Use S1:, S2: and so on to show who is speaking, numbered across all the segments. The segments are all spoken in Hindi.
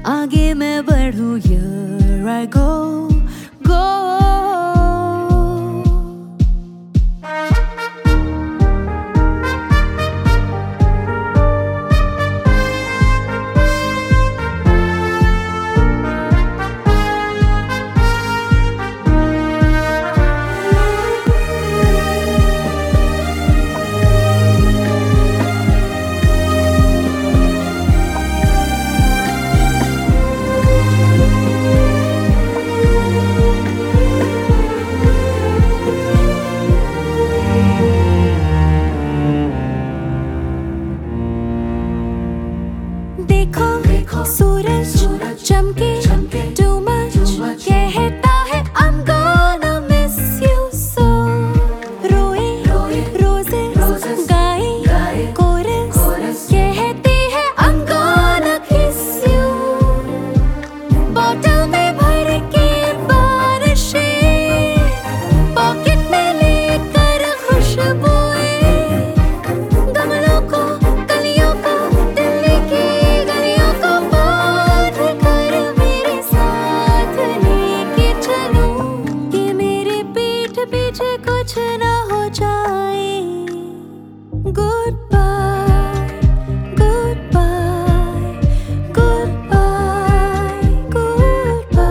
S1: आगे मैं बढ़ूं, here I go, go। देखो सूरज चमके too much कहता है I'm gonna miss you so। रोए roses गाए chorus कहती है I'm gonna kiss you। Bottle में भर के बारिशें, पॉकेट में लेकर खुशबुएं, गमलों को कलियों को दिल्ली की गलियों को बांध कर मेरे साथ लेके चलूं कि मेरे पीठ पीछे कुछ ना हो जाए। Goodbye, goodbye, goodbye, goodbye।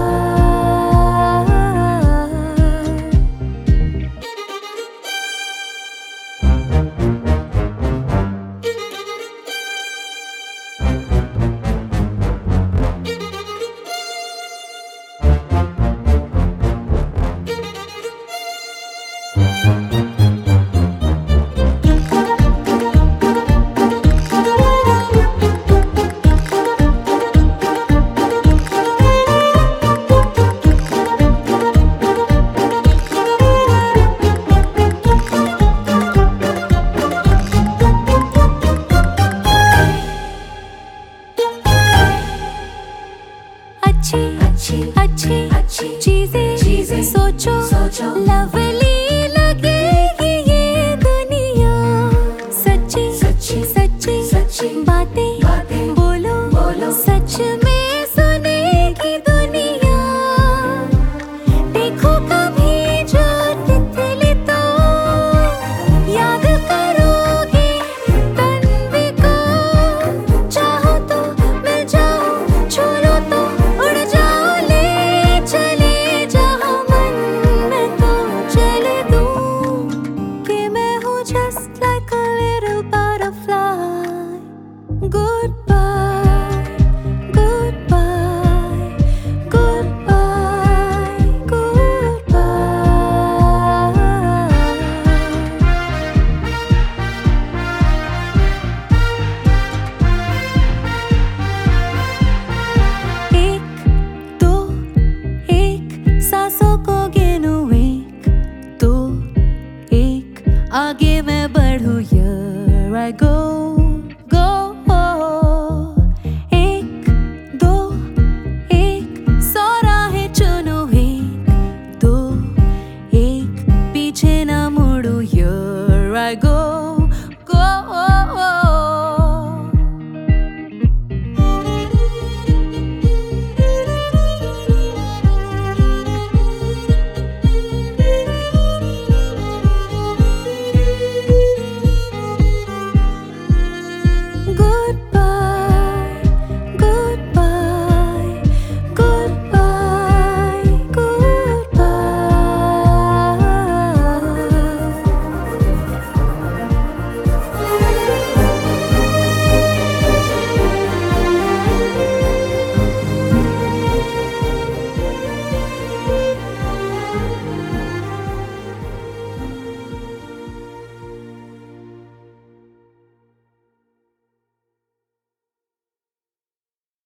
S1: अच्छी चीजें सोचो लवली